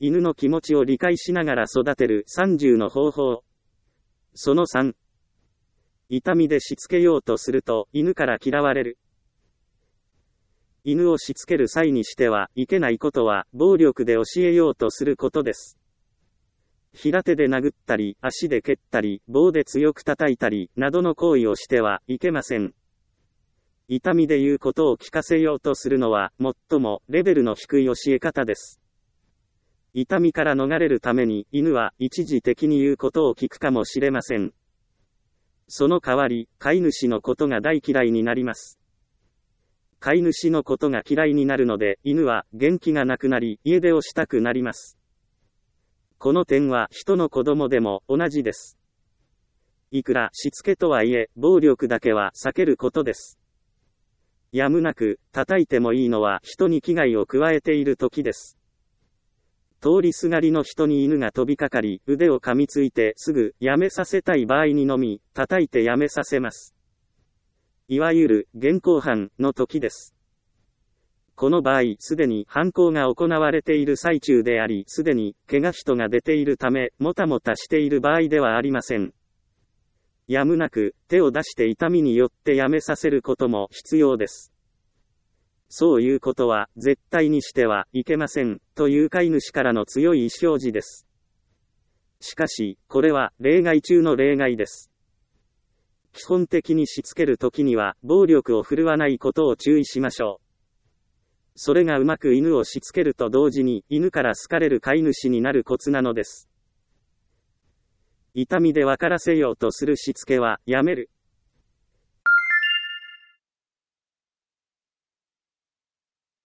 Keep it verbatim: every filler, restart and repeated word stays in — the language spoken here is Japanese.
犬の気持ちを理解しながら育てるさんじゅうの方法。そのさん。痛みでしつけようとすると犬から嫌われる。犬をしつける際にしてはいけないことは暴力で教えようとすることです。平手で殴ったり、足で蹴ったり、棒で強く叩いたり、などの行為をしてはいけません。痛みで言うことを聞かせようとするのは、最もレベルの低い教え方です。痛みから逃れるために、犬は一時的に言うことを聞くかもしれません。その代わり、飼い主のことが大嫌いになります。飼い主のことが嫌いになるので、犬は元気がなくなり、家出をしたくなります。この点は人の子供でも同じです。いくらしつけとはいえ、暴力だけは避けることです。やむなく、叩いてもいいのは人に危害を加えている時です。通りすがりの人に犬が飛びかかり、腕を噛みついてすぐやめさせたい場合にのみ、叩いてやめさせます。いわゆる現行犯の時です。この場合、すでに犯行が行われている最中であり、すでに怪我人が出ているため、もたもたしている場合ではありません。やむなく、手を出して痛みによってやめさせることも必要です。そういうことは、絶対にしてはいけません、という飼い主からの強い意思表示です。しかし、これは、例外中の例外です。基本的にしつけるときには、暴力を振るわないことを注意しましょう。それがうまく犬をしつけると同時に、犬から好かれる飼い主になるコツなのです。痛みで分からせようとするしつけは、やめる。